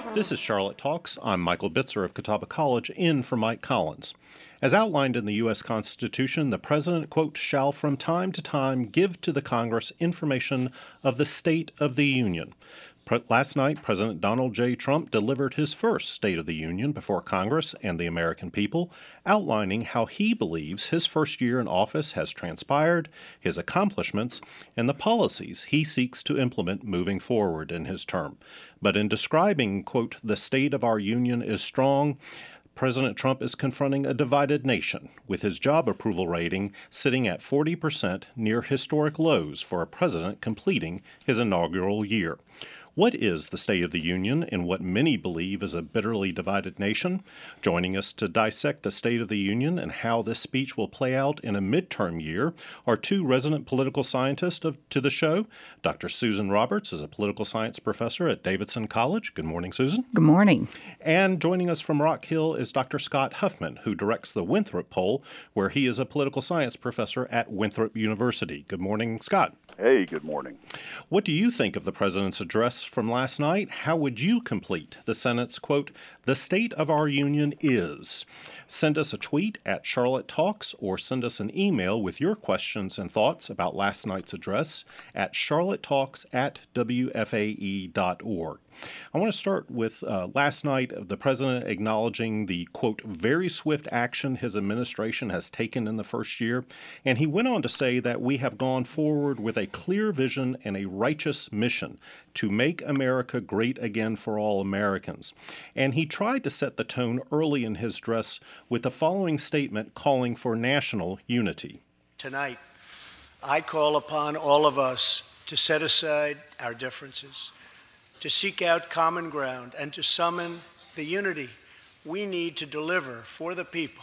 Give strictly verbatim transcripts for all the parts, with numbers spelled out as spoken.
This is Charlotte Talks. I'm Michael Bitzer of Catawba College, in for Mike Collins. As outlined in the U S Constitution, the President, quote, shall from time to time give to the Congress information of the State of the Union. Pre- last night, President Donald J. Trump delivered his first State of the Union before Congress and the American people, outlining how he believes his first year in office has transpired, his accomplishments, and the policies he seeks to implement moving forward in his term. But in describing, quote, the state of our union is strong, President Trump is confronting a divided nation, with his job approval rating sitting at forty percent, near historic lows for a president completing his inaugural year. What is the State of the Union in what many believe is a bitterly divided nation? Joining us to dissect the State of the Union and how this speech will play out in a midterm year are two resident political scientists of, to the show. Doctor Susan Roberts is a political science professor at Davidson College. Good morning, Susan. Good morning. And joining us from Rock Hill is Doctor Scott Huffman, who directs the Winthrop Poll, where he is a political science professor at Winthrop University. Good morning, Scott. Hey, good morning. What do you think of the president's address from last night? How would you complete the Senate's, quote, the state of our union is? Send us a tweet at Charlotte Talks or send us an email with your questions and thoughts about last night's address at charlottetalks at w f a e dot org. I want to start with uh, last night, the president acknowledging the, quote, very swift action his administration has taken in the first year. And he went on to say that we have gone forward with a clear vision and a righteous mission to make America great again for all Americans. And he tried to set the tone early in his address with the following statement calling for national unity. Tonight, I call upon all of us to set aside our differences, to seek out common ground, and to summon the unity we need to deliver for the people.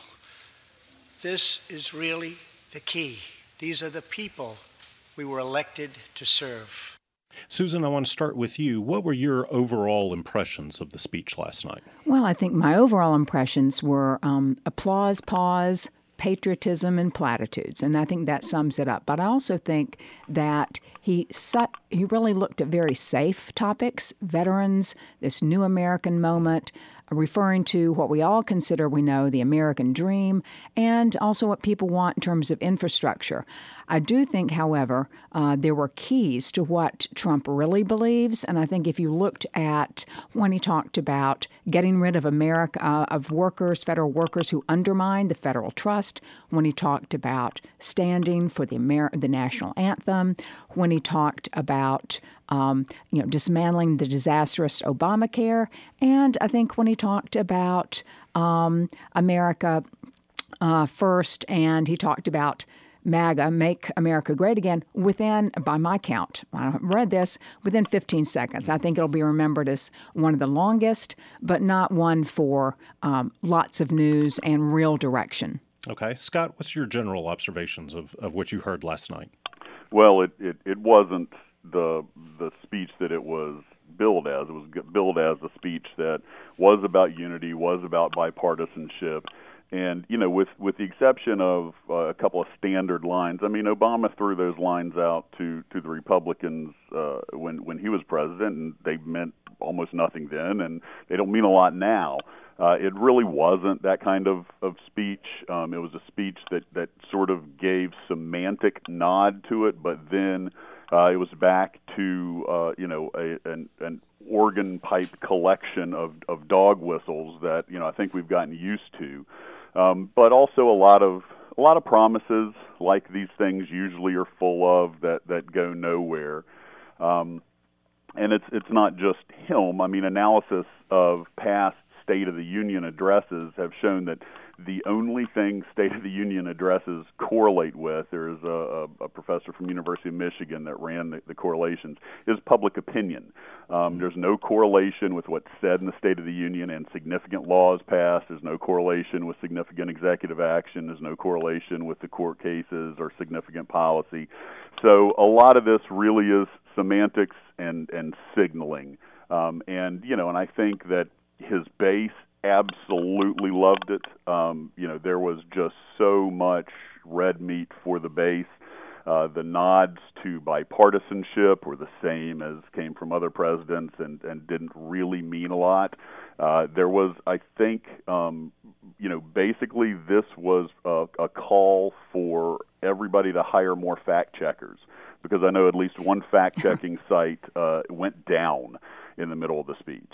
This is really the key. These are the people we were elected to serve. Susan, I want to start with you. What were your overall impressions of the speech last night? Well, I think my overall impressions were um, applause, pause, patriotism, and platitudes, and I think that sums it up. But I also think that he su- he really looked at very safe topics, veterans, this new American moment, referring to what we all consider, we know, the American dream, and also what people want in terms of infrastructure. I do think, however, uh, there were keys to what Trump really believes, and I think if you looked at when he talked about getting rid of America, uh, of workers, federal workers who undermine the federal trust, when he talked about standing for the Amer- the national anthem, when he talked about Um, you know, dismantling the disastrous Obamacare, and I think when he talked about um, America uh, first, and he talked about MAGA, Make America Great Again, within, by my count, I read this, within fifteen seconds. I think it'll be remembered as one of the longest, but not one for um, lots of news and real direction. Okay. Scott, what's your general observations of, of what you heard last night? Well, it, it, it wasn't the the speech that it was billed as. It was billed as a speech that was about unity, was about bipartisanship. And, you know, with, with the exception of uh, a couple of standard lines, I mean, Obama threw those lines out to, to the Republicans uh, when, when he was president, and they meant almost nothing then, and they don't mean a lot now. Uh, it really wasn't that kind of, of speech. Um, it was a speech that, that sort of gave semantic nod to it, but then Uh, it was back to, uh, you know, a, an, an organ pipe collection of, of dog whistles that, you know, I think we've gotten used to. Um, but also a lot of a lot of promises, like these things usually are full of, that, that go nowhere. Um, and it's it's not just him. I mean, analysis of past State of the Union addresses have shown that the only thing State of the Union addresses correlate with, there's a, a, a professor from University of Michigan that ran the, the correlations, is public opinion. Um, there's no correlation with what's said in the State of the Union and significant laws passed. There's no correlation with significant executive action. There's no correlation with the court cases or significant policy. So a lot of this really is semantics and, and signaling. Um, and, you know, and I think that his base absolutely loved it. Um, you know, there was just so much red meat for the base. Uh, the nods to bipartisanship were the same as came from other presidents and, and didn't really mean a lot. Uh, there was, I think, um, you know, basically this was a, a call for everybody to hire more fact checkers, because I know at least one fact-checking site uh, went down in the middle of the speech.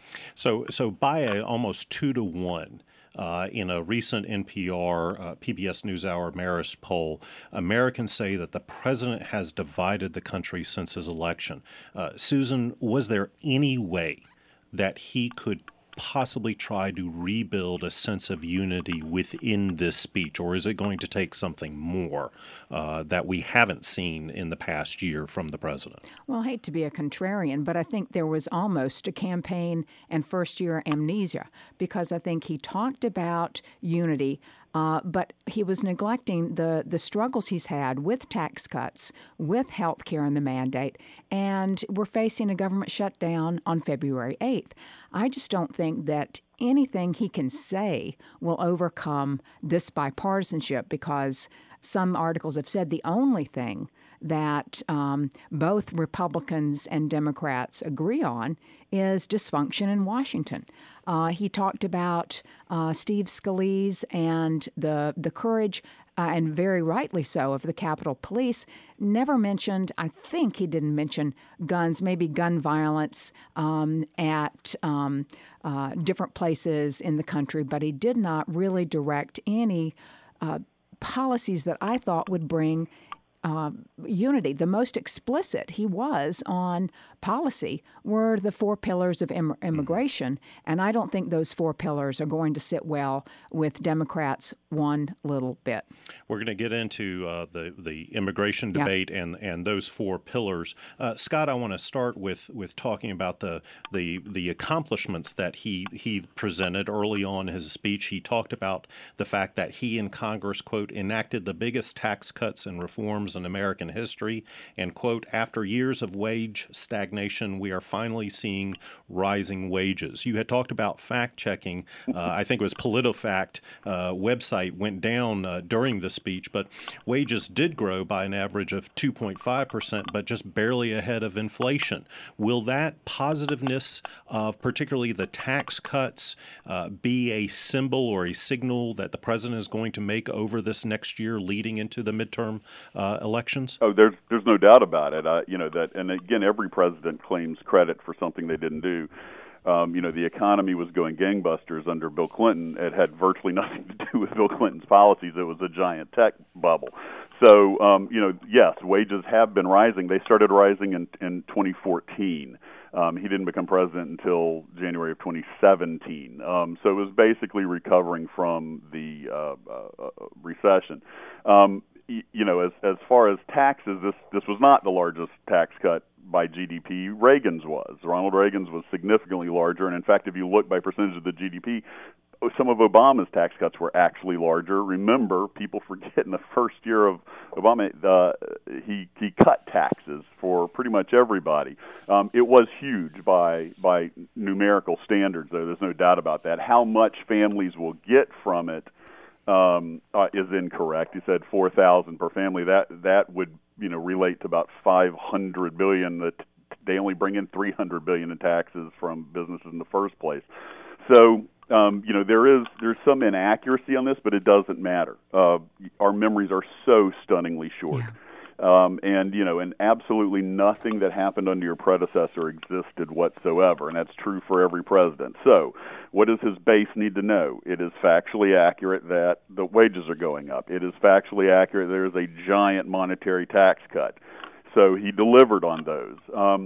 So, so by a, almost two to one, uh, in a recent N P R uh, P B S NewsHour Marist poll, Americans say that the president has divided the country since his election. Uh, Susan, was there any way that he could possibly try to rebuild a sense of unity within this speech, or is it going to take something more uh, that we haven't seen in the past year from the president? Well, I hate to be a contrarian, but I think there was almost a campaign and first-year amnesia, because I think he talked about unity, Uh, but he was neglecting the, the struggles he's had with tax cuts, with health care and the mandate, and we're facing a government shutdown on February eighth. I just don't think that anything he can say will overcome this bipartisanship, because some articles have said the only thing that um, both Republicans and Democrats agree on is dysfunction in Washington. Uh, he talked about uh, Steve Scalise and the the courage, uh, and very rightly so, of the Capitol Police. Never mentioned, I think he didn't mention guns, maybe gun violence um, at um, uh, different places in the country, but he did not really direct any uh, policies that I thought would bring Uh, unity. The most explicit he was on policy were the four pillars of im- immigration, and I don't think those four pillars are going to sit well with Democrats one little bit. We're going to get into uh, the the immigration debate yeah. and and those four pillars. Uh, Scott, I want to start with with talking about the the the accomplishments that he he presented early on in his speech. He talked about the fact that he and Congress, quote, enacted the biggest tax cuts and reforms in American history, and, quote, after years of wage stagnation, we are finally seeing rising wages. You had talked about fact-checking. Uh, I think it was PolitiFact uh, website went down uh, during the speech, but wages did grow by an average of two point five percent, but just barely ahead of inflation. Will that positiveness of particularly the tax cuts uh, be a symbol or a signal that the president is going to make over this next year leading into the midterm uh, elections? Oh, there's there's no doubt about it. Uh, you know that, and again, every president claims credit for something they didn't do. Um, you know, the economy was going gangbusters under Bill Clinton. It had virtually nothing to do with Bill Clinton's policies. It was a giant tech bubble. So, um, you know, yes, wages have been rising. They started rising in, in twenty fourteen. Um, he didn't become president until January of twenty seventeen. Um, so it was basically recovering from the uh, uh, recession. Um, You know, as as far as taxes, this this was not the largest tax cut by G D P. Reagan's was. Ronald Reagan's was significantly larger, and in fact, if you look by percentage of the G D P, some of Obama's tax cuts were actually larger. Remember, people forget in the first year of Obama, uh, he he cut taxes for pretty much everybody. Um, it was huge by by numerical standards, though. There's no doubt about that. How much families will get from it Um, uh, is incorrect. He said four thousand per family. That that would you know relate to about five hundred billion. That they only bring in three hundred billion in taxes from businesses in the first place. So um, you know there is there's some inaccuracy on this, but it doesn't matter. Uh, our memories are so stunningly short. Yeah. Um, and, you know, and absolutely nothing that happened under your predecessor existed whatsoever, and that's true for every president. So what does his base need to know? It is factually accurate that the wages are going up. It is factually accurate there is a giant monetary tax cut. So he delivered on those. Um,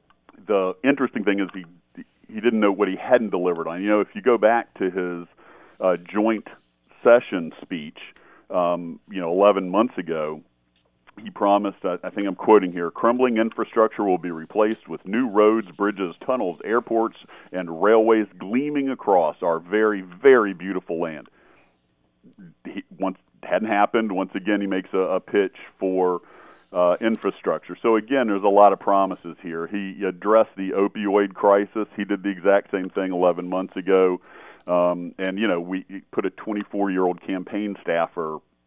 the interesting thing is he he didn't know what he hadn't delivered on. You know, if you go back to his uh, joint session speech, um, you know, eleven months ago, he promised, I think I'm quoting here, crumbling infrastructure will be replaced with new roads, bridges, tunnels, airports, and railways gleaming across our very, very beautiful land. He, once hadn't happened. Once again, he makes a, a pitch for uh, infrastructure. So again, there's a lot of promises here. He addressed the opioid crisis. He did the exact same thing eleven months ago. Um, and, you know, we put a twenty-four-year-old campaign staffer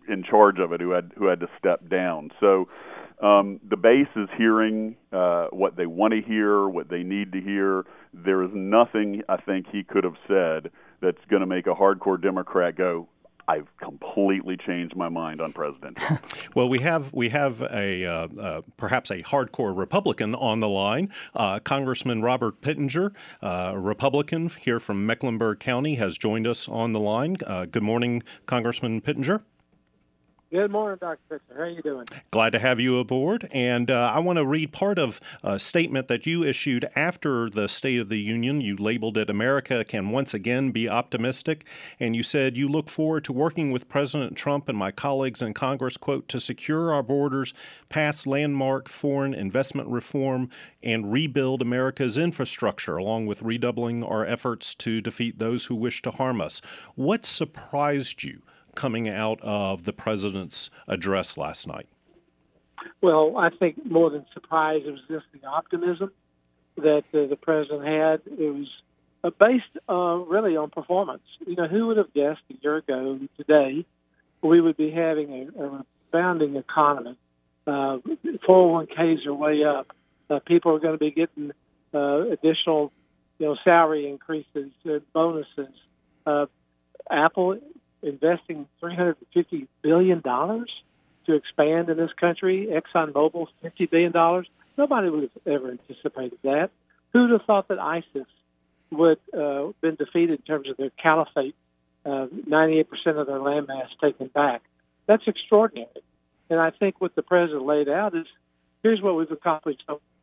in charge of it who had who had to step down. So um, the base is hearing uh, what they want to hear, what they need to hear. There is nothing I think he could have said that's going to make a hardcore Democrat go, I've completely changed my mind on President Trump. Well, we have we have a uh, uh, perhaps a hardcore Republican on the line. Uh, Congressman Robert Pittenger, uh, a Republican here from Mecklenburg County, has joined us on the line. Uh, good morning, Congressman Pittenger. Good morning, Doctor Pitzer. How are you doing? Glad to have you aboard. And uh, I want to read part of a statement that you issued after the State of the Union. You labeled it, "America can once again be optimistic." And you said, "You look forward to working with President Trump and my colleagues in Congress, quote, to secure our borders, pass landmark foreign investment reform, and rebuild America's infrastructure, along with redoubling our efforts to defeat those who wish to harm us." What surprised you coming out of the president's address last night? Well, I think more than surprise, it was just the optimism that uh, the president had. It was uh, based uh, really on performance. You know, who would have guessed a year ago today we would be having a, a rebounding economy? Uh, four oh one k's are way up. Uh, people are going to be getting uh, additional, you know, salary increases, uh, bonuses. Uh, Apple investing three hundred fifty billion dollars to expand in this country. ExxonMobil, fifty billion dollars. Nobody would have ever anticipated that. Who would have thought that ISIS would have uh, been defeated in terms of their caliphate, uh, ninety-eight percent of their landmass taken back? That's extraordinary. And I think what the president laid out is, here's what we've accomplished.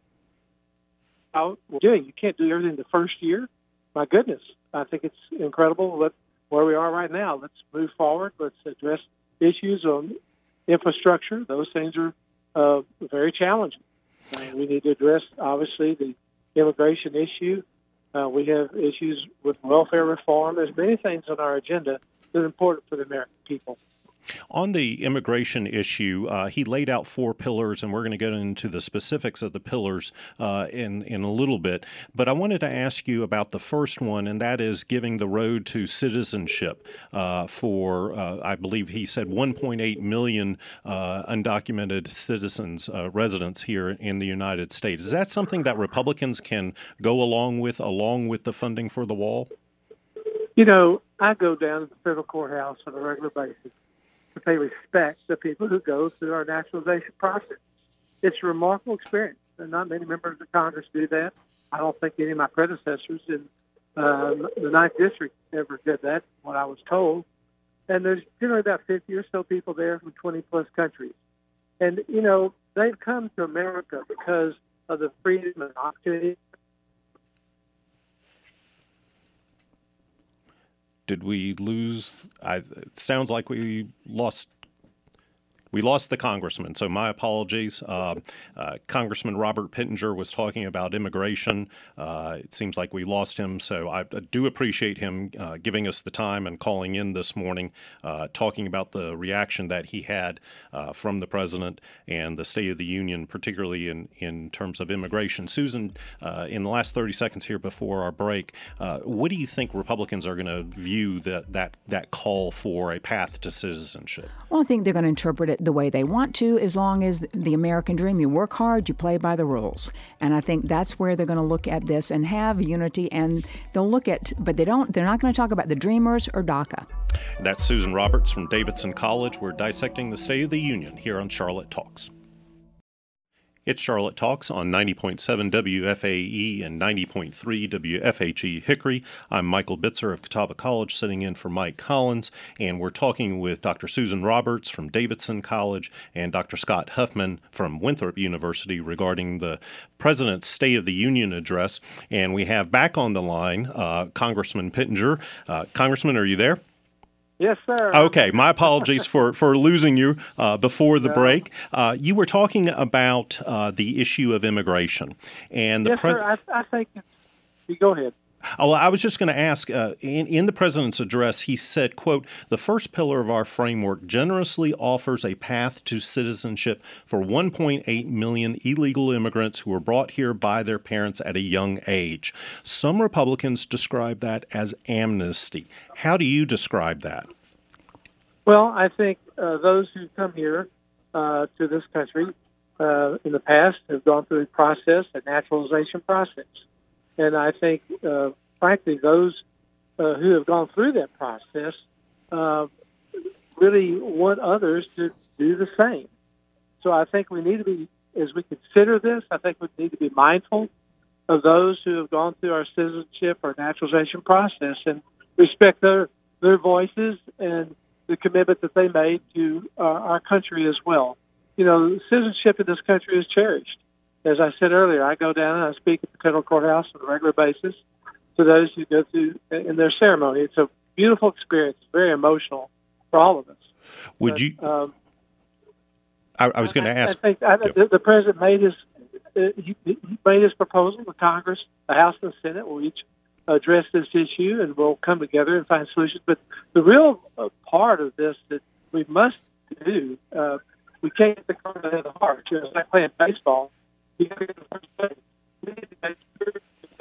How we're doing. You can't do everything the first year. My goodness, I think it's incredible. Let, where we are right now, let's move forward. Let's address issues on infrastructure. Those things are uh, very challenging. Uh, we need to address, obviously, the immigration issue. Uh, we have issues with welfare reform. There's many things on our agenda that are important for the American people. On the immigration issue, uh, he laid out four pillars, and we're going to get into the specifics of the pillars uh, in, in a little bit. But I wanted to ask you about the first one, and that is giving the road to citizenship uh, for, uh, I believe he said, one point eight million uh, undocumented citizens, uh, residents here in the United States. Is that something that Republicans can go along with, along with the funding for the wall? You know, I go down to the federal courthouse on a regular basis to pay respect to people who go through our naturalization process. It's a remarkable experience, and not many members of Congress do that. I don't think any of my predecessors in uh, the ninth District ever did that, what I was told. And there's generally about fifty or so people there from twenty-plus countries. And, you know, they've come to America because of the freedom and opportunity. Did we lose? I, it sounds like we lost. We lost the congressman, so my apologies. Uh, uh, Congressman Robert Pittenger was talking about immigration. Uh, it seems like we lost him, so I, I do appreciate him uh, giving us the time and calling in this morning, uh, talking about the reaction that he had uh, from the president and the State of the Union, particularly in, in terms of immigration. Susan, uh, in the last thirty seconds here before our break, uh, what do you think Republicans are going to view that, that, that call for a path to citizenship? Well, I think they're going to interpret it the way they want to, as long as the American dream, you work hard, you play by the rules. And I think that's where they're going to look at this and have unity, and they'll look at, but they don't, they're not going to talk about the Dreamers or DACA. That's Susan Roberts from Davidson College. We're dissecting the State of the Union here on Charlotte Talks. It's Charlotte Talks on ninety point seven W F A E and ninety point three W F H E Hickory. I'm Michael Bitzer of Catawba College, sitting in for Mike Collins, and we're talking with Doctor Susan Roberts from Davidson College and Doctor Scott Huffman from Winthrop University regarding the President's State of the Union address. And we have back on the line uh, Congressman Pittenger. Uh, Congressman, are you there? Yes, sir. Okay, my apologies for, for losing you uh, before the yeah. break. Uh, you were talking about uh, the issue of immigration. And the yes, pre- sir. I, I think it's, you go ahead. Oh, I was just going to ask, uh, in, in the president's address, he said, quote, "The first pillar of our framework generously offers a path to citizenship for one point eight million illegal immigrants who were brought here by their parents at a young age." Some Republicans describe that as amnesty. How do you describe that? Well, I think uh, those who come here uh, to this country uh, in the past have gone through a process, a naturalization process. And I think, uh, frankly, those uh, who have gone through that process uh, really want others to do the same. So I think we need to be, as we consider this, I think we need to be mindful of those who have gone through our citizenship or naturalization process and respect their their voices and the commitment that they made to uh, our country as well. You know, citizenship in this country is cherished. As I said earlier, I go down and I speak at the federal courthouse on a regular basis to those who go through in their ceremony. It's a beautiful experience, very emotional for all of us. Would but, you? Um, I, I was going to ask. I think I, the, the president made his uh, he, he made his proposal. The Congress, the House, and the Senate will each address this issue, and we'll come together and find solutions. But the real uh, part of this that we must do, uh, we can't get the cart ahead of the horse. You know, it's like playing baseball. You got to get the first base. We need to make sure.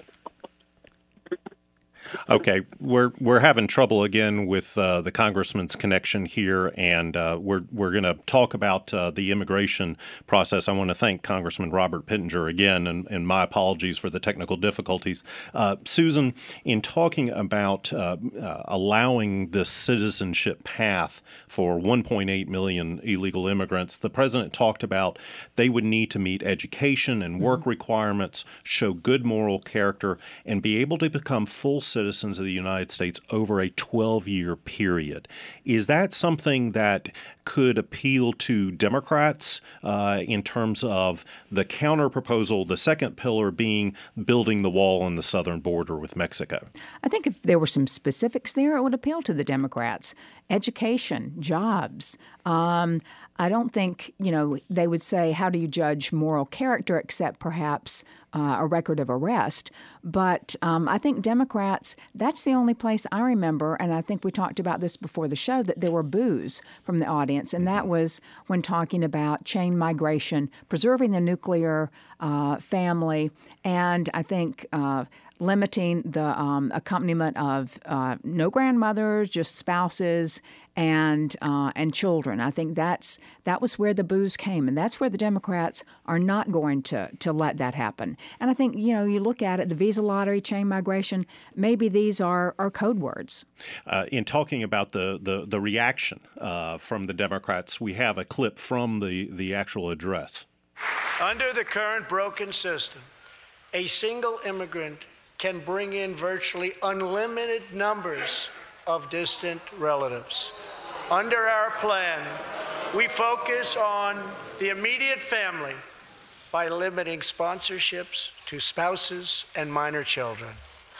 Okay, we're we're having trouble again with uh, the congressman's connection here, and uh, we're we're going to talk about uh, the immigration process. I want to thank Congressman Robert Pittenger again, and, and my apologies for the technical difficulties. Uh, Susan, in talking about uh, uh, allowing the citizenship path for one point eight million illegal immigrants, the president talked about they would need to meet education and work requirements, show good moral character, and be able to become full citizens citizens of the United States over a twelve-year period. Is that something that could appeal to Democrats uh, in terms of the counter-proposal, the second pillar being building the wall on the southern border with Mexico? I think if there were some specifics there, it would appeal to the Democrats. Education, jobs. Um, I don't think, you know, they would say, how do you judge moral character except perhaps uh, a record of arrest? But um, I think Democrats, that's the only place I remember, and I think we talked about this before the show, that there were boos from the audience, and that was when talking about chain migration, preserving the nuclear uh, family, and I think uh, limiting the um, accompaniment of uh, no grandmothers, just spouses and uh, and children. I think that's that was where the boos came, and that's where the Democrats are not going to to let that happen. And I think, you know, you look at it, the visa lottery, chain migration, maybe these are, are code words. Uh, in talking about the the, the reaction uh, from the Democrats, we have a clip from the, the actual address. Under the current broken system, a single immigrant can bring in virtually unlimited numbers of distant relatives. Under our plan, we focus on the immediate family by limiting sponsorships to spouses and minor children.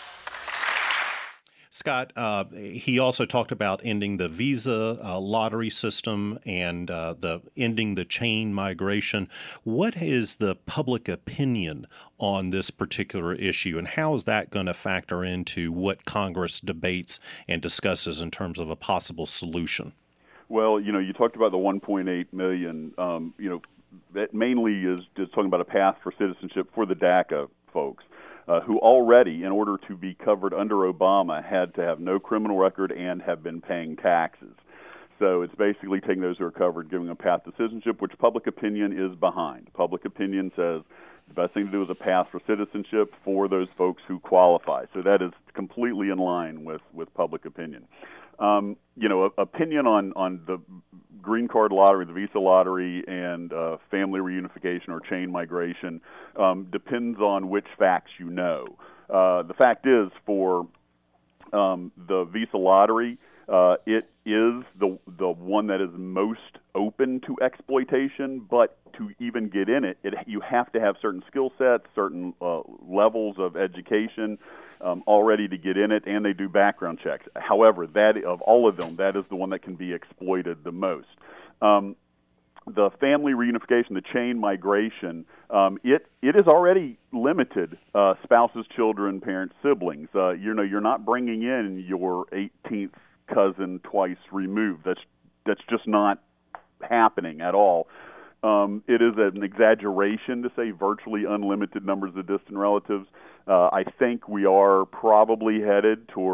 Scott, uh, he also talked about ending the visa uh, lottery system and uh, the ending the chain migration. What is the public opinion on this particular issue, and how is that going to factor into what Congress debates and discusses in terms of a possible solution? Well, you know, you talked about the one point eight million. Um, you know, that mainly is just talking about a path for citizenship for the DACA folks. Uh, who already, in order to be covered under Obama, had to have no criminal record and have been paying taxes. So it's basically taking those who are covered, giving them a path to citizenship, which public opinion is behind. Public opinion says the best thing to do is a path for citizenship for those folks who qualify. So that is completely in line with, with public opinion. Um, you know, opinion on, on the green card lottery, the visa lottery, and uh, family reunification or chain migration um, depends on which facts you know. Uh, the fact is, for um, the visa lottery, uh, it is the the one that is most open to exploitation, but to even get in it, it you have to have certain skill sets, certain uh, levels of education um, already to get in it, and they do background checks. However, that of all of them, that is the one that can be exploited the most. Um, the family reunification, the chain migration, um, it it is already limited uh, spouses, children, parents, siblings. Uh, you know, you're not bringing in your eighteenth cousin twice removed. That's that's just not happening at all. Um, it is an exaggeration to say virtually unlimited numbers of distant relatives. Uh, I think we are probably headed towards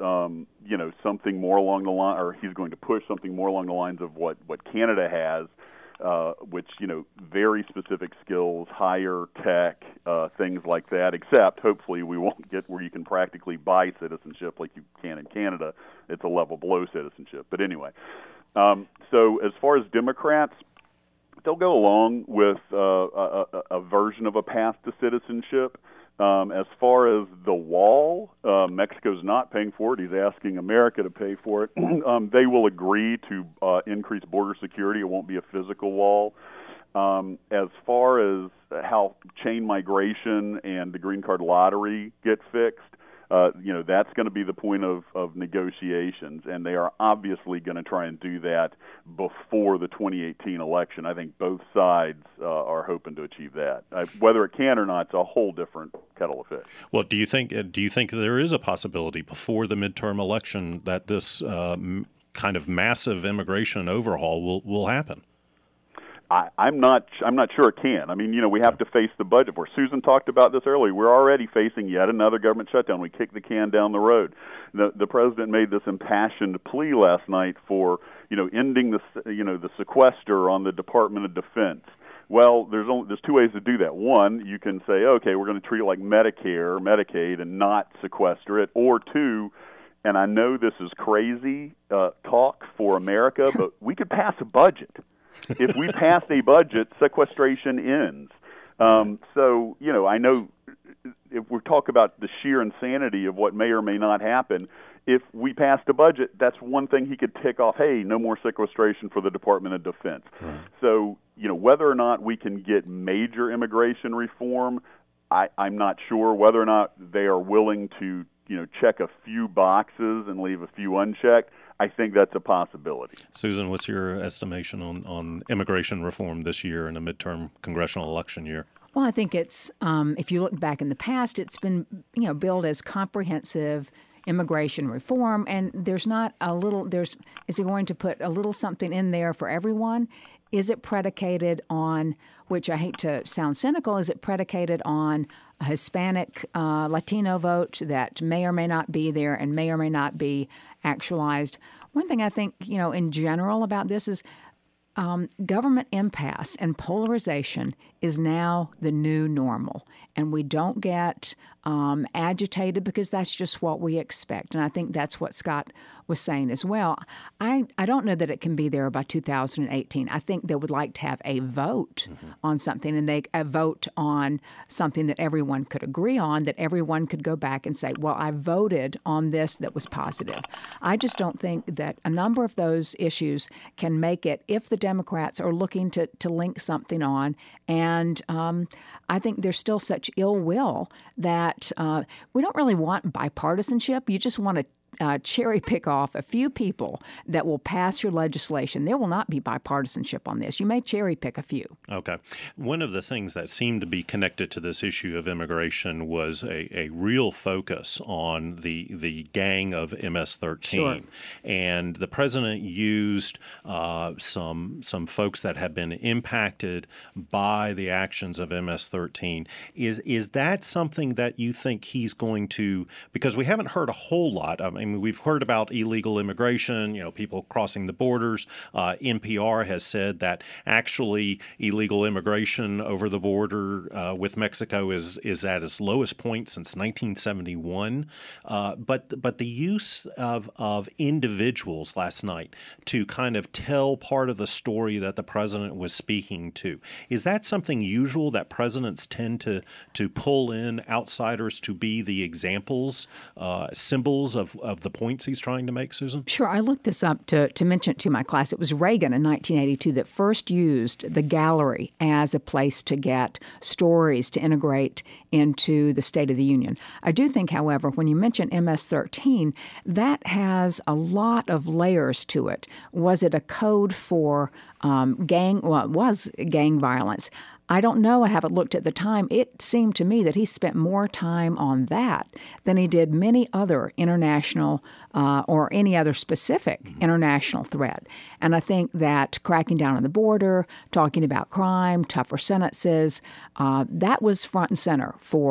um, you know, something more along the line, or he's going to push something more along the lines of what, what Canada has, uh, which, you know, very specific skills, higher tech, uh, things like that, except hopefully we won't get where you can practically buy citizenship like you can in Canada. It's a level below citizenship. But anyway, um, so as far as Democrats, they'll go along with uh, a, a, a version of a path to citizenship. Um, as far as the wall, uh, Mexico's not paying for it. He's asking America to pay for it. um, they will agree to uh, increase border security. It won't be a physical wall. Um, as far as how chain migration and the green card lottery get fixed, Uh, you know, that's going to be the point of, of negotiations, and they are obviously going to try and do that before the twenty eighteen election. I think both sides uh, are hoping to achieve that. Uh, whether it can or not, it's a whole different kettle of fish. Well, do you think do you think there is a possibility before the midterm election that this uh, m- kind of massive immigration overhaul will, will happen? I, I'm not. I'm not sure it can. I mean, you know, we have to face the budget. For Susan talked about this earlier. We're already facing yet another government shutdown. We kicked the can down the road. The the president made this impassioned plea last night for, you know, ending the you know the sequester on the Department of Defense. Well, there's only there's two ways to do that. One, you can say, okay, we're going to treat it like Medicare or Medicaid and not sequester it. Or two, and I know this is crazy uh, talk for America, but we could pass a budget. If we pass a budget, sequestration ends. Um, so, you know, I know if we talk about the sheer insanity of what may or may not happen, if we passed a budget, that's one thing he could tick off, hey, no more sequestration for the Department of Defense. Right. So, you know, whether or not we can get major immigration reform, I, I'm not sure. Whether or not they are willing to, you know, check a few boxes and leave a few unchecked, I think that's a possibility. Susan, what's your estimation on, on immigration reform this year in a midterm congressional election year? Well, I think it's, um, if you look back in the past, it's been, you know, billed as comprehensive immigration reform, and there's not a little, there's, is he going to put a little something in there for everyone? Is it predicated on, which I hate to sound cynical, is it predicated on a Hispanic uh, Latino vote that may or may not be there and may or may not be actualized? One thing I think, you know, in general about this is um, government impasse and polarization is now the new normal, and we don't get um, agitated because that's just what we expect. And I think that's what Scott was saying as well. I, I don't know that it can be there by two thousand eighteen. I think they would like to have a vote mm-hmm. on something, and they a vote on something that everyone could agree on, that everyone could go back and say, well, I voted on this that was positive. I just don't think that a number of those issues can make it if the Democrats are looking to, to link something on. And um, I think there's still such ill will that uh, we don't really want bipartisanship. You just want to Uh, cherry pick off a few people that will pass your legislation. There will not be bipartisanship on this. You may cherry pick a few. Okay. One of the things that seemed to be connected to this issue of immigration was a, a real focus on the the gang of M S thirteen. Sure. And the president used uh, some some folks that have been impacted by the actions of M S thirteen. Is is that something that you think he's going to, because we haven't heard a whole lot. I mean, I mean, we've heard about illegal immigration, you know, people crossing the borders. Uh, N P R has said that actually illegal immigration over the border uh, with Mexico is is at its lowest point since nineteen seventy-one. Uh, but but the use of, of individuals last night to kind of tell part of the story that the president was speaking to, is that something usual that presidents tend to, to pull in outsiders to be the examples, uh, symbols of, of the points he's trying to make, Susan? Sure. I looked this up to, to mention it to my class. It was Reagan in nineteen eighty-two that first used the gallery as a place to get stories to integrate into the State of the Union. I do think, however, when you mention M S thirteen, that has a lot of layers to it. Was it a code for um, gang, well, it was gang violence. I don't know. I haven't looked at the time. It seemed to me that he spent more time on that than he did many other international uh, or any other specific mm-hmm. international threat. And I think that cracking down on the border, talking about crime, tougher sentences, uh, that was front and center for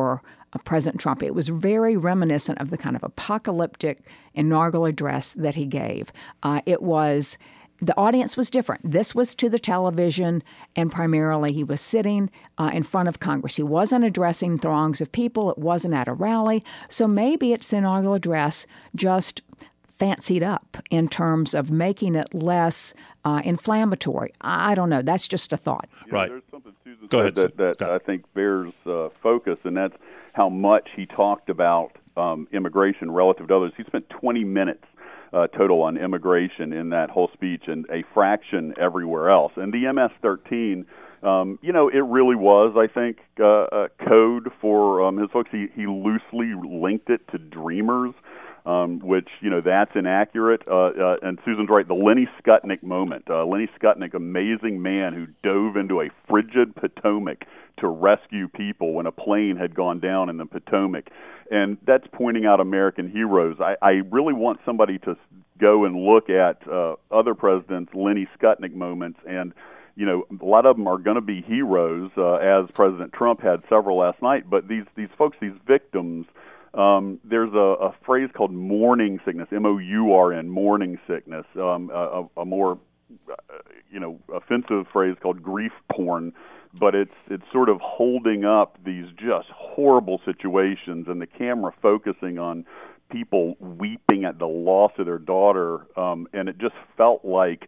uh, President Trump. It was very reminiscent of the kind of apocalyptic inaugural address that he gave. Uh, it was... The audience was different. This was to the television, and primarily he was sitting uh, in front of Congress. He wasn't addressing throngs of people. It wasn't at a rally. So maybe it's the inaugural address just fancied up in terms of making it less uh, inflammatory. I don't know. That's just a thought. Yeah, right. There's something Susan Go said ahead, that, that I think bears uh, focus, and that's how much he talked about um, immigration relative to others. He spent twenty minutes Uh, total on immigration in that whole speech, and a fraction everywhere else. And the M S thirteen, um, you know, it really was, I think, uh, a code for um, his folks. He, he loosely linked it to Dreamers, um, which, you know, that's inaccurate. Uh, uh, and Susan's right, the Lenny Skutnik moment. Uh, Lenny Skutnik, amazing man who dove into a frigid Potomac to rescue people when a plane had gone down in the Potomac. And that's pointing out American heroes. I, I really want somebody to go and look at uh, other presidents' Lenny Skutnik moments, and you know, a lot of them are going to be heroes, uh, as President Trump had several last night. But these these folks, these victims, um, there's a, a phrase called mourning sickness, M O U R N, mourning sickness, um, a, a more uh, you know offensive phrase called grief porn. But it's it's sort of holding up these just horrible situations, and the camera focusing on people weeping at the loss of their daughter, um, and it just felt like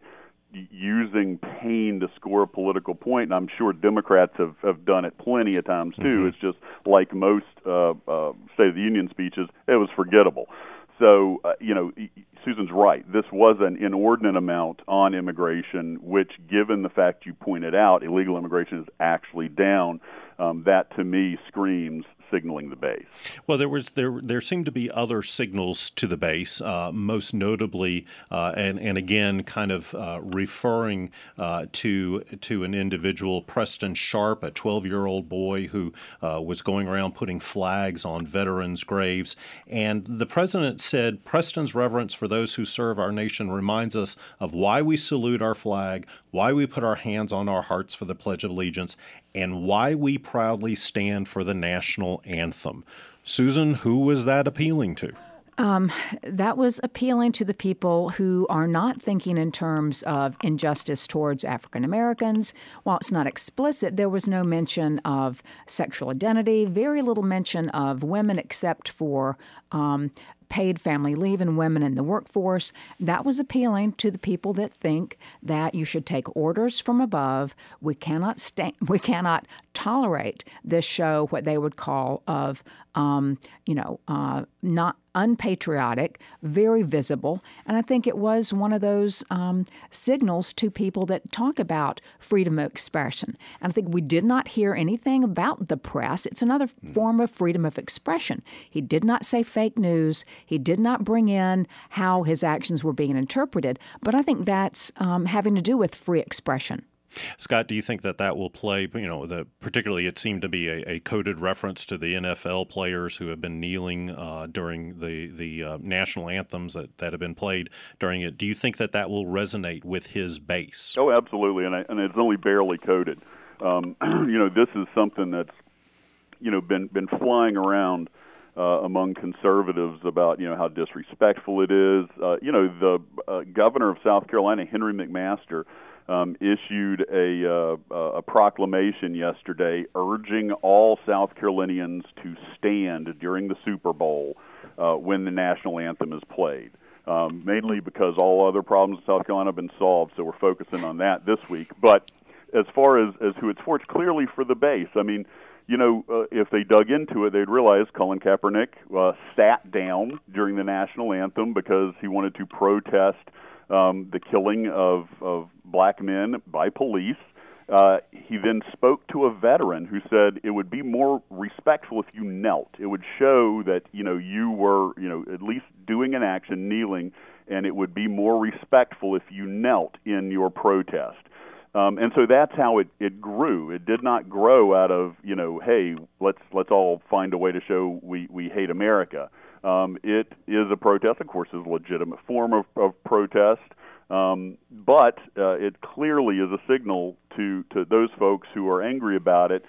using pain to score a political point. And I'm sure Democrats have, have done it plenty of times too. Mm-hmm. It's just like most uh, uh, State of the Union speeches, it was forgettable. So, uh, you know, Susan's right. This was an inordinate amount on immigration, which, given the fact you pointed out, illegal immigration is actually down. Um, that, to me, screams signaling the base. Well, there was there there seemed to be other signals to the base, uh, most notably, uh, and and again, kind of uh, referring uh, to to an individual, Preston Sharp, a twelve-year-old boy who uh, was going around putting flags on veterans' graves, and the president said, "Preston's reverence for those who serve our nation reminds us of why we salute our flag, why we put our hands on our hearts for the Pledge of Allegiance, and why we proudly stand for the national anthem." Susan, who was that appealing to? Um, that was appealing to the people who are not thinking in terms of injustice towards African Americans. While it's not explicit, there was no mention of sexual identity, very little mention of women except for um, paid family leave and women in the workforce. That was appealing to the people that think that you should take orders from above. We cannot sta- we cannot tolerate this show, what they would call of, um, you know, uh, not unpatriotic, very visible. And I think it was one of those um, signals to people that talk about freedom of expression. And I think we did not hear anything about the press. It's another form of freedom of expression. He did not say fake news. He did not bring in how his actions were being interpreted. But I think that's um, having to do with free expression. Scott, do you think that that will play, you know, the, particularly it seemed to be a, a coded reference to the N F L players who have been kneeling uh, during the, the uh, national anthems that, that have been played during it. Do you think that that will resonate with his base? Oh, absolutely, and, I, and it's only barely coded. Um, you know, this is something that's, you know, been, been flying around Uh, among conservatives about, you know, how disrespectful it is. Uh, you know, the uh, governor of South Carolina, Henry McMaster, um, issued a, uh, a proclamation yesterday urging all South Carolinians to stand during the Super Bowl uh, when the national anthem is played. Um, mainly because all other problems in South Carolina have been solved, so we're focusing on that this week. But as far as, as who it's for, it's clearly for the base. I mean, you know, uh, if they dug into it, they'd realize Colin Kaepernick uh, sat down during the national anthem because he wanted to protest um, the killing of, of black men by police. Uh, he then spoke to a veteran who said it would be more respectful if you knelt. It would show that, you know, you were, you know, at least doing an action, kneeling, and it would be more respectful if you knelt in your protest. Um, and so that's how it, it grew. It did not grow out of, you know, hey, let's let's all find a way to show we, we hate America. Um, it is a protest, of course, is a legitimate form of, of protest, um, but uh, it clearly is a signal to, to those folks who are angry about it.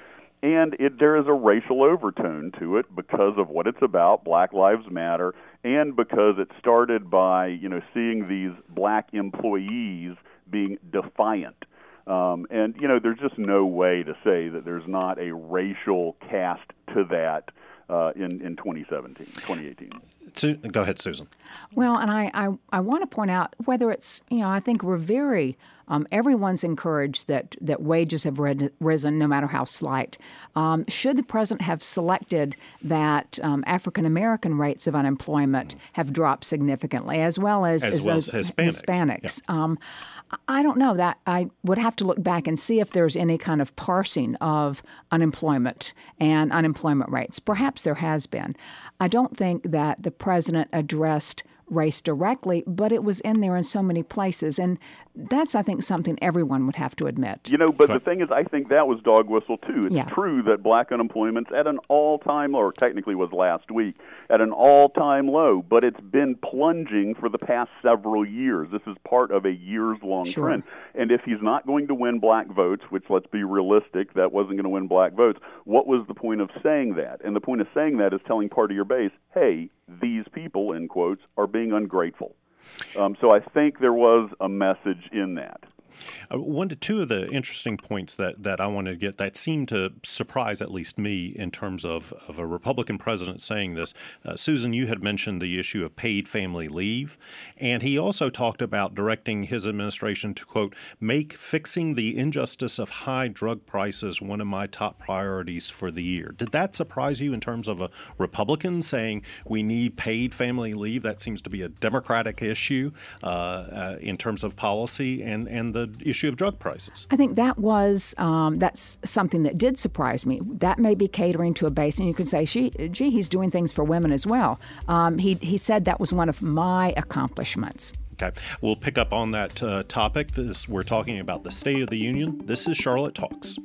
and it, there is a racial overtone to it because of what it's about, Black Lives Matter, and because it started by, you know, seeing these black employees being defiant. Um, and, you know, there's just no way to say that there's not a racial cast to that uh, in, in twenty seventeen, twenty eighteen. So, go ahead, Susan. Well, and I, I, I want to point out whether it's, you know, I think we're very, um, everyone's encouraged that, that wages have red, risen no matter how slight. Um, should the president have selected that um, African-American rates of unemployment have dropped significantly, as well as, as, as well those as Hispanics? Hispanics. Yeah. Um, I don't know that I would have to look back and see if there's any kind of parsing of unemployment and unemployment rates. Perhaps there has been. I don't think that the president addressed race directly, but it was in there in so many places. And that's, I think, something everyone would have to admit. You know, but the thing is, I think that was dog whistle, too. It's yeah. true that black unemployment's at an all-time, or technically was last week, at an all-time low, but it's been plunging for the past several years. This is part of a years-long sure. trend. And if he's not going to win black votes, which, let's be realistic, that wasn't going to win black votes, what was the point of saying that? And the point of saying that is telling part of your base, hey, these people, in quotes, are being ungrateful. Um, so I think there was a message in that. Uh, one to two of the interesting points that, that I wanted to get that seemed to surprise at least me in terms of, of a Republican president saying this. Uh, Susan, you had mentioned the issue of paid family leave, and he also talked about directing his administration to, quote, make fixing the injustice of high drug prices one of my top priorities for the year. Did that surprise you in terms of a Republican saying we need paid family leave? That seems to be a Democratic issue uh, uh, in terms of policy and, and the issue of drug prices. I think that was um, that's something that did surprise me. That may be catering to a base, and you could say, gee, gee he's doing things for women as well. Um, he he said that was one of my accomplishments. Okay, we'll pick up on that uh, topic. This, we're talking about the State of the Union. This is Charlotte Talks.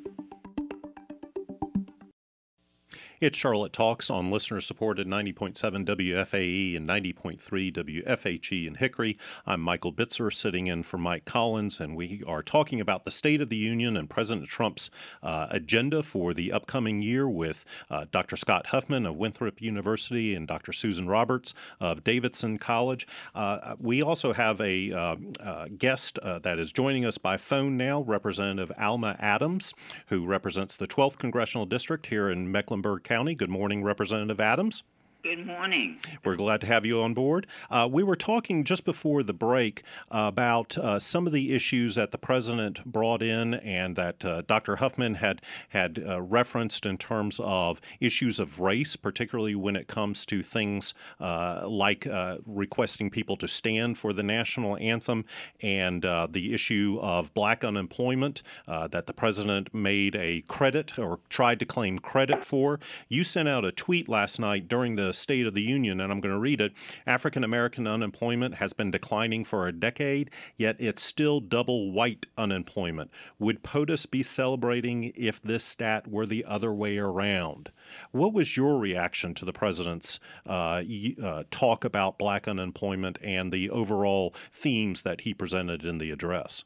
It's Charlotte Talks on listener-supported ninety point seven W F A E and ninety point three W F H E in Hickory. I'm Michael Bitzer, sitting in for Mike Collins, and we are talking about the State of the Union and President Trump's uh, agenda for the upcoming year with uh, Doctor Scott Huffman of Winthrop University and Doctor Susan Roberts of Davidson College. Uh, we also have a uh, uh, guest uh, that is joining us by phone now, Representative Alma Adams, who represents the twelfth Congressional District here in Mecklenburg County. Good morning, Representative Adams. Good morning. We're glad to have you on board. Uh, we were talking just before the break uh, about uh, some of the issues that the president brought in and that uh, Doctor Huffman had had uh, referenced in terms of issues of race, particularly when it comes to things uh, like uh, requesting people to stand for the national anthem and uh, the issue of black unemployment uh, that the president made a credit or tried to claim credit for. You sent out a tweet last night during the State of the Union, and I'm going to read it. African American unemployment has been declining for a decade, yet it's still double white unemployment. Would POTUS be celebrating if this stat were the other way around? What was your reaction to the president's uh, uh, talk about black unemployment and the overall themes that he presented in the address?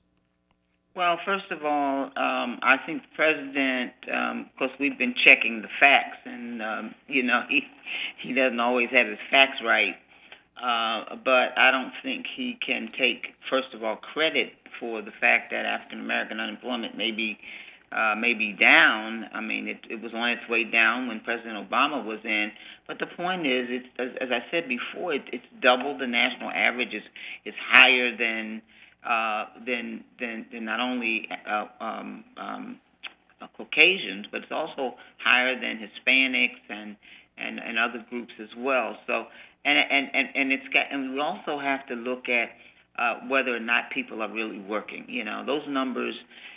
Well, first of all, um, I think the president, um, of course, we've been checking the facts, and, um, you know, he he doesn't always have his facts right. Uh, but I don't think he can take, first of all, credit for the fact that African-American unemployment may be, uh, may be down. I mean, it, it was on its way down when President Obama was in. But the point is, it's, as, as I said before, it, it's double the national average. It's, it's higher than... Uh, than, than than not only uh, um, um, uh, Caucasians, but it's also higher than Hispanics and, and, and other groups as well. So and and, and, and it's got and we also have to look at uh, whether or not people are really working. You know, those numbers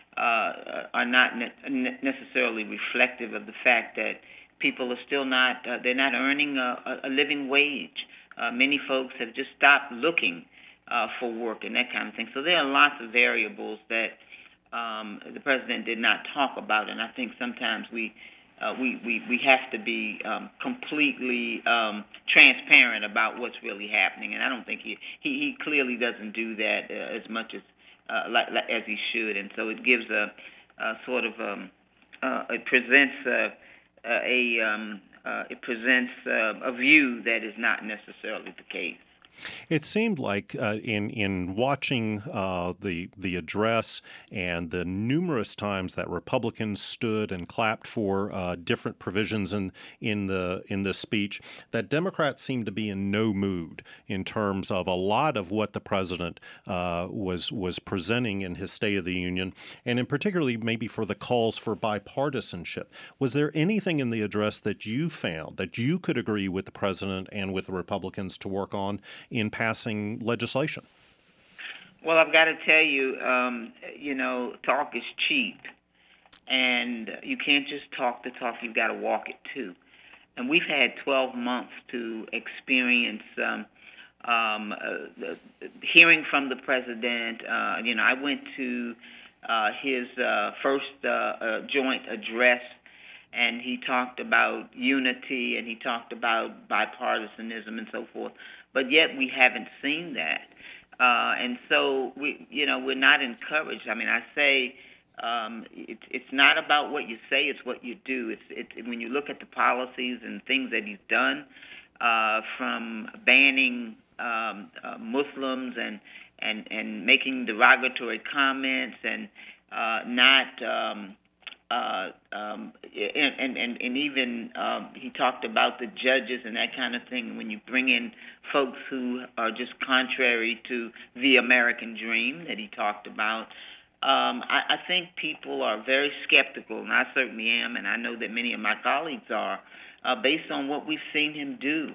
uh, are not ne- necessarily reflective of the fact that people are still not uh, they're not earning a, a living wage. Uh, many folks have just stopped looking Uh, for work and that kind of thing. So there are lots of variables that um, the president did not talk about, and I think sometimes we uh, we, we, we have to be um, completely um, transparent about what's really happening, and I don't think he he, he clearly doesn't do that uh, as much as uh, like, like, as he should, and so it gives a, a sort of um, uh, it presents a, a um, uh, it presents uh, a view that is not necessarily the case. It seemed like uh, in in watching uh, the the address and the numerous times that Republicans stood and clapped for uh, different provisions in in the in the speech, that Democrats seemed to be in no mood in terms of a lot of what the president uh, was was presenting in his State of the Union, and in particularly maybe for the calls for bipartisanship. Was there anything in the address that you found that you could agree with the president and with the Republicans to work on in passing legislation? Well, I've got to tell you, um, you know, talk is cheap, and you can't just talk the talk, you've got to walk it too. And we've had twelve months to experience um, um, uh, the, hearing from the president. Uh, you know, I went to uh, his uh, first uh, uh, joint address, and he talked about unity, and he talked about bipartisanism and so forth. But yet we haven't seen that, uh, and so we, you know, we're not encouraged. I mean, I say um, it, it's not about what you say; it's what you do. It's it, when you look at the policies and things that he's done, uh, from banning um, uh, Muslims and and and making derogatory comments and uh, not. Um, Uh, um, and, and, and even um, he talked about the judges and that kind of thing. When you bring in folks who are just contrary to the American dream that he talked about, um, I, I think people are very skeptical, and I certainly am, and I know that many of my colleagues are, uh, based on what we've seen him do.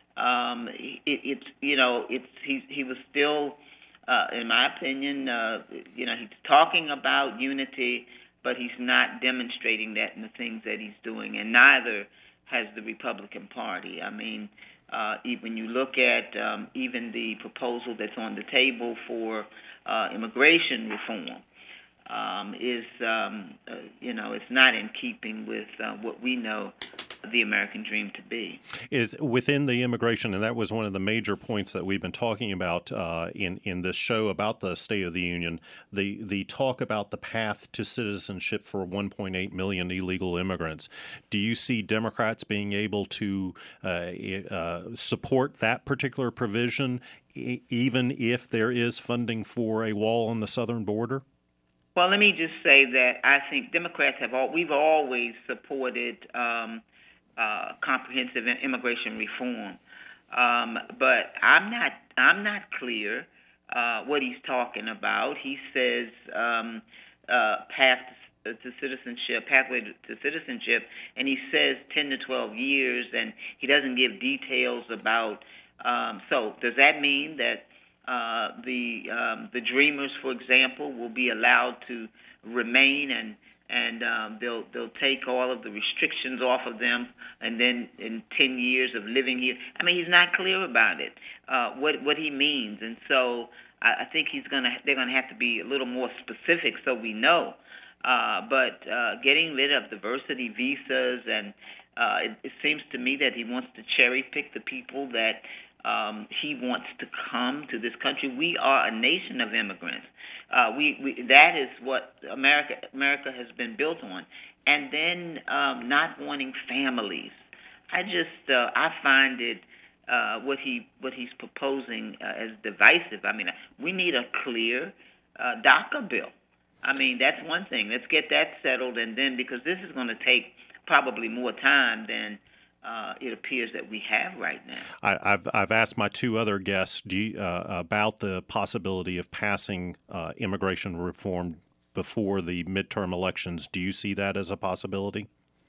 Um, it, it's you know, it's he he was still, uh, in my opinion, uh, you know, he's talking about unity, but he's not demonstrating that in the things that he's doing, and neither has the Republican Party. I mean, uh, when you look at um, even the proposal that's on the table for uh, immigration reform, um, is, um, uh, you know, it's not in keeping with uh, what we know the American dream to be. Is within the immigration, and that was one of the major points that we've been talking about uh, in in this show about the State of the Union, the the talk about the path to citizenship for one point eight million illegal immigrants. Do you see Democrats being able to uh, uh, support that particular provision, e- even if there is funding for a wall on the southern border? Well, let me just say that I think Democrats have all, we've always supported um, Uh, comprehensive immigration reform, um, but I'm not I'm not clear uh, what he's talking about. He says um, uh, path to citizenship, pathway to citizenship, and he says ten to twelve years, and he doesn't give details about. Um, so does that mean that uh, the um, the Dreamers, for example, will be allowed to remain and and um, they'll they'll take all of the restrictions off of them, and then in ten years of living here, I mean, he's not clear about it, uh, what what he means, and so I, I think he's gonna they're gonna have to be a little more specific so we know. Uh, but uh, getting rid of diversity visas, and uh, it, it seems to me that he wants to cherry pick the people that um, he wants to come to this country. We are a nation of immigrants. Uh, we, we that is what America America has been built on, and then um, not wanting families. I just uh, I find it uh, what he what he's proposing uh, as divisive. I mean, we need a clear uh, DACA bill. I mean, that's one thing. Let's get that settled, and then because this is going to take probably more time than Uh, it appears that we have right now. I, I've I've asked my two other guests do you, uh, about the possibility of passing uh, immigration reform before the midterm elections. Do you see that as a possibility?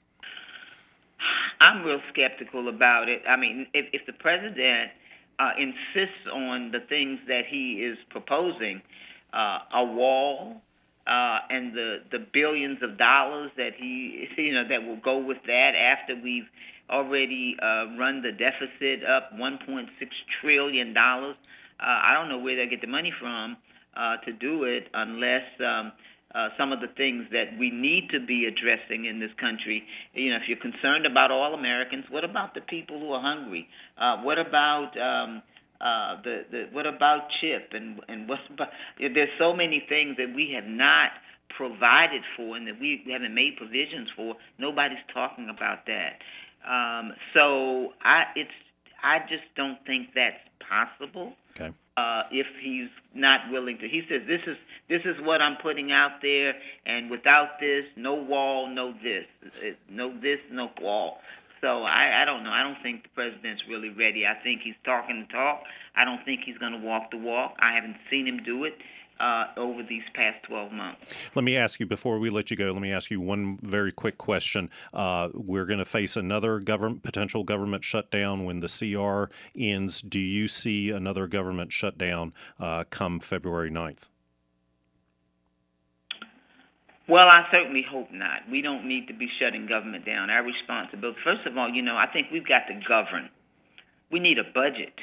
I'm real skeptical about it. I mean, if, if the president uh, insists on the things that he is proposing, uh, a wall, uh, and the, the billions of dollars that he, you know, that will go with that after we've already uh, run the deficit up one point six trillion dollars. Uh, I don't know where they get the money from uh, to do it unless um, uh, some of the things that we need to be addressing in this country. You know, if you're concerned about all Americans, what about the people who are hungry? Uh, what about um, uh, the, the what about CHIP and and what about? There's so many things that we have not provided for and that we haven't made provisions for. Nobody's talking about that. Um, so I, it's, I just don't think that's possible. Okay. Uh, if he's not willing to, he says this is this is what I'm putting out there, and without this, no wall, no this, no this, no wall. So I, I don't know. I don't think the president's really ready. I think he's talking the talk. I don't think he's going to walk the walk. I haven't seen him do it uh, over these past twelve months. Let me ask you, before we let you go, let me ask you one very quick question. Uh, we're going to face another government, potential government shutdown when the C R ends. Do you see another government shutdown uh, come February ninth? Well, I certainly hope not. We don't need to be shutting government down. Our responsibility, first of all, you know, I think we've got to govern. We need a budget.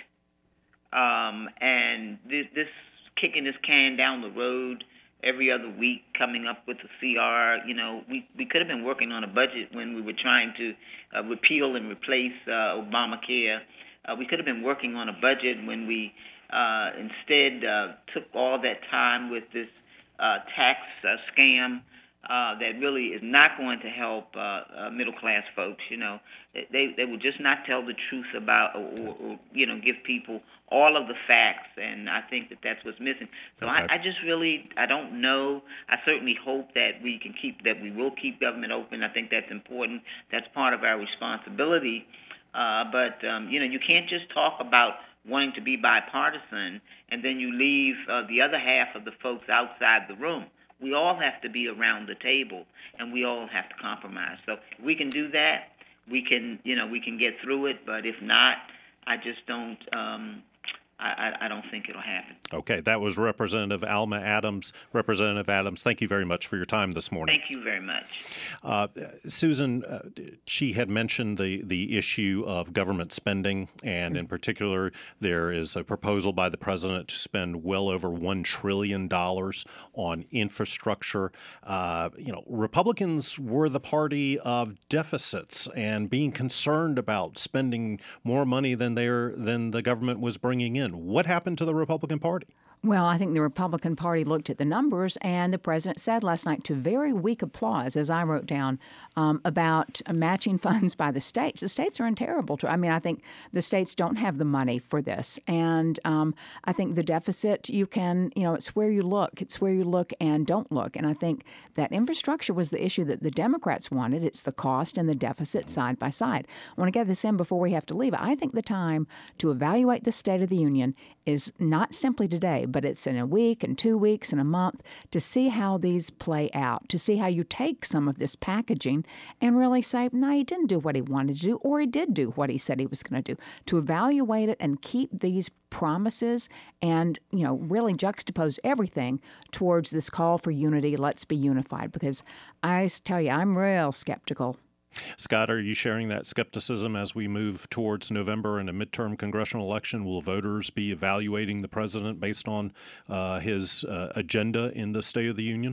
Um, and this, this kicking this can down the road every other week, coming up with a C R, you know, we, we could have been working on a budget when we were trying to uh, repeal and replace uh, Obamacare. Uh, we could have been working on a budget when we uh, instead uh, took all that time with this uh, tax uh, scam. Uh, that really is not going to help uh, uh, middle-class folks. You know, they they will just not tell the truth about, or, or, or you know, give people all of the facts, and I think that that's what's missing. So okay. I, I just really, I don't know. I certainly hope that we can keep, that we will keep government open. I think that's important. That's part of our responsibility. Uh, but um, you know, you can't just talk about wanting to be bipartisan, and then you leave uh, the other half of the folks outside the room. We all have to be around the table, and we all have to compromise. So if we can do that, we can, you know, we can get through it. But if not, I just don't. Um, I, I don't think it'll happen. Okay, that was Representative Alma Adams. Representative Adams, thank you very much for your time this morning. Thank you very much. Uh, Susan, uh, she had mentioned the, the issue of government spending, and in particular, there is a proposal by the president to spend well over one trillion dollars on infrastructure. Uh, you know, Republicans were the party of deficits and being concerned about spending more money than they're, than the government was bringing in. What happened to the Republican Party? Well, I think the Republican Party looked at the numbers, and the president said last night, to very weak applause, as I wrote down, um, about matching funds by the states. The states are in terrible trouble. I mean, I think the states don't have the money for this. And um, I think the deficit, you can, you know, it's where you look. It's where you look and don't look. And I think that infrastructure was the issue that the Democrats wanted. It's the cost and the deficit side by side. I want to get this in before we have to leave. I think the time to evaluate the State of the Union is not simply today, but it's in a week and two weeks and a month to see how these play out, to see how you take some of this packaging and really say, no, he didn't do what he wanted to do, or he did do what he said he was going to do, to evaluate it and keep these promises and, you know, really juxtapose everything towards this call for unity. Let's be unified, because I tell you, I'm real skeptical. Scott, are you sharing that skepticism as we move towards November and a midterm congressional election? Will voters be evaluating the president based on uh, his uh, agenda in the State of the Union?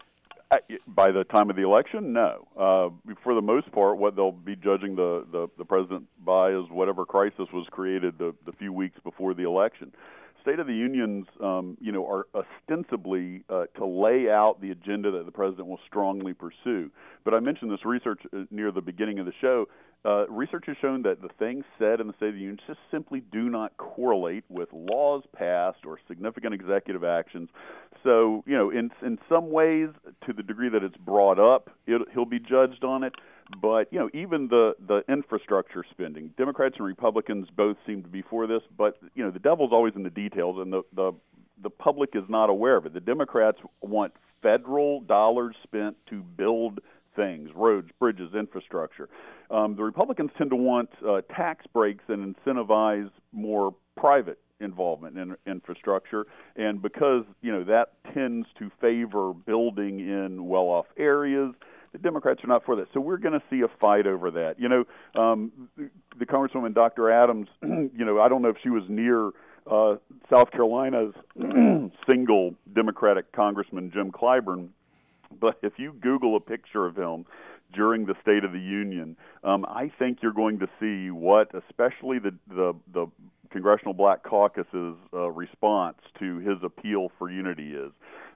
By the time of the election, no. Uh, for the most part, what they'll be judging the, the, the president by is whatever crisis was created the, the few weeks before the election. State of the Unions, um, you know, are ostensibly uh, to lay out the agenda that the president will strongly pursue. But I mentioned this research near the beginning of the show. Uh, research has shown that the things said in the State of the Union just simply do not correlate with laws passed or significant executive actions. So, you know, in in some ways, to the degree that it's brought up, it, he'll be judged on it. But, you know, even the, the infrastructure spending, Democrats and Republicans both seem to be for this, but, you know, the devil's always in the details, and the, the, the public is not aware of it. The Democrats want federal dollars spent to build things, roads, bridges, infrastructure. Um, the Republicans tend to want uh, tax breaks and incentivize more private involvement in infrastructure, and because, you know, that tends to favor building in well-off areas, the Democrats are not for that. So we're going to see a fight over that. You know, um, the Congresswoman, Doctor Adams, you know, I don't know if she was near uh, South Carolina's single Democratic Congressman, Jim Clyburn, but if you Google a picture of him during the State of the Union, um, I think you're going to see what, especially the the, the Congressional Black Caucus's uh, response to his appeal for unity is.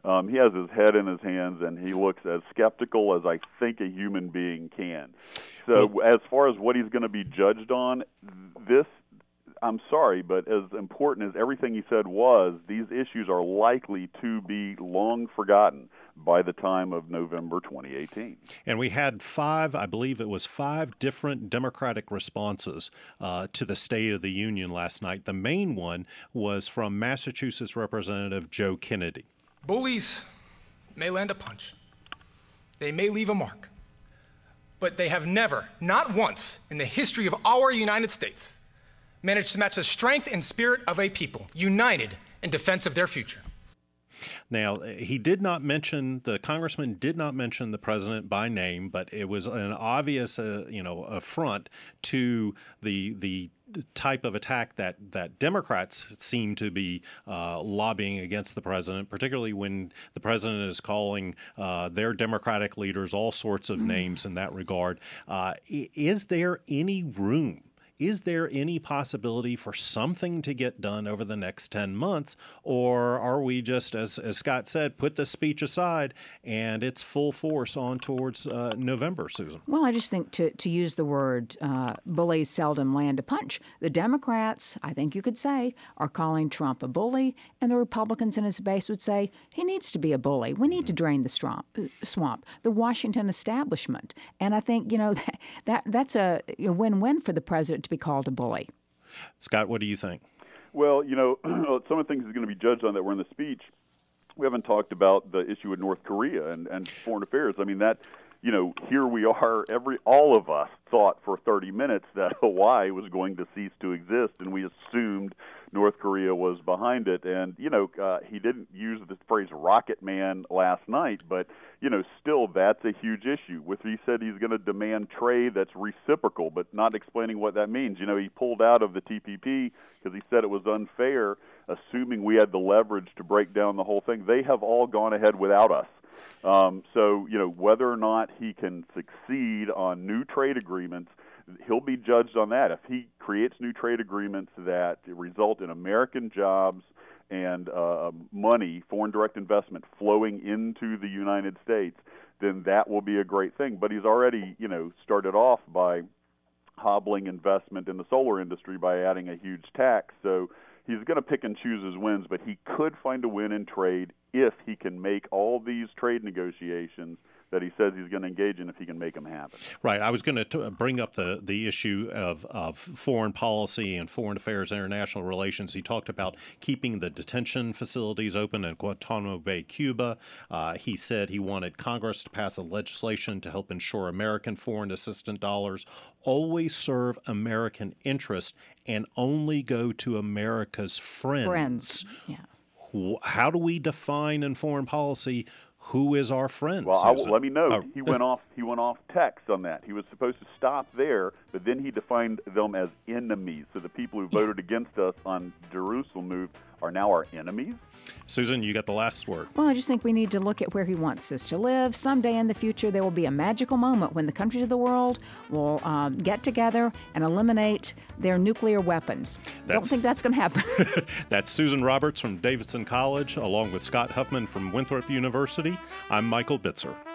Um, he has his head in his hands, and he looks as skeptical as I think a human being can. So well, as far as what he's going to be judged on, this, I'm sorry, but as important as everything he said was, these issues are likely to be long forgotten by the time of November twenty eighteen. And we had five, I believe it was five different Democratic responses uh, to the State of the Union last night. The main one was from Massachusetts Representative Joe Kennedy. Bullies may land a punch. They may leave a mark. But they have never, not once, in the history of our United States, managed to match the strength and spirit of a people united in defense of their future. Now, he did not mention, the congressman did not mention the president by name, but it was an obvious, uh, you know, affront to the the type of attack that, that Democrats seem to be uh, lobbying against the president, particularly when the president is calling uh, their Democratic leaders all sorts of names in that regard. Uh, is there any room? Is there any possibility for something to get done over the next ten months, or are we just, as, as Scott said, put the speech aside and it's full force on towards uh, November, Susan? Well, I just think to, to use the word uh, bullies seldom land a punch. The Democrats, I think you could say, are calling Trump a bully, and the Republicans in his base would say he needs to be a bully. We need to drain the swamp, swamp the Washington establishment. And I think, you know, that, that that's a, a win-win for the president to be called a bully. Scott, what do you think? Well, you know, some of the things he's going to be judged on that were in the speech. We haven't talked about the issue with North Korea and, and foreign affairs. I mean, that, you know, here we are, every all of us thought for thirty minutes that Hawaii was going to cease to exist, and we assumed North Korea was behind it. And, you know, uh, he didn't use the phrase rocket man last night, but, you know, still that's a huge issue. With he said he's going to demand trade that's reciprocal, but not explaining what that means. You know, he pulled out of the T P P because he said it was unfair, assuming we had the leverage to break down the whole thing. They have all gone ahead without us. Um, so, you know, whether or not he can succeed on new trade agreements, he'll be judged on that. If he creates new trade agreements that result in American jobs and uh, money, foreign direct investment flowing into the United States, then that will be a great thing. But he's already, you know, started off by hobbling investment in the solar industry by adding a huge tax. So he's going to pick and choose his wins, but he could find a win in trade if he can make all these trade negotiations that he says he's going to engage in, if he can make them happen. Right. I was going to bring up the, the issue of, of foreign policy and foreign affairs, international relations. He talked about keeping the detention facilities open in Guantanamo Bay, Cuba. Uh, he said he wanted Congress to pass a legislation to help ensure American foreign assistance dollars always serve American interest and only go to America's friends. Friends, yeah. How do we define in foreign policy who is our friend? Well, I will, let me note, uh, he went off. He went off text on that. He was supposed to stop there, but then he defined them as enemies. So the people who voted against us on Jerusalem move are now our enemies. Susan, you got the last word. Well, I just think we need to look at where he wants us to live. Someday in the future, there will be a magical moment when the countries of the world will um, get together and eliminate their nuclear weapons. That's, Don't think that's going to happen. That's Susan Roberts from Davidson College, along with Scott Huffman from Winthrop University. I'm Michael Bitzer.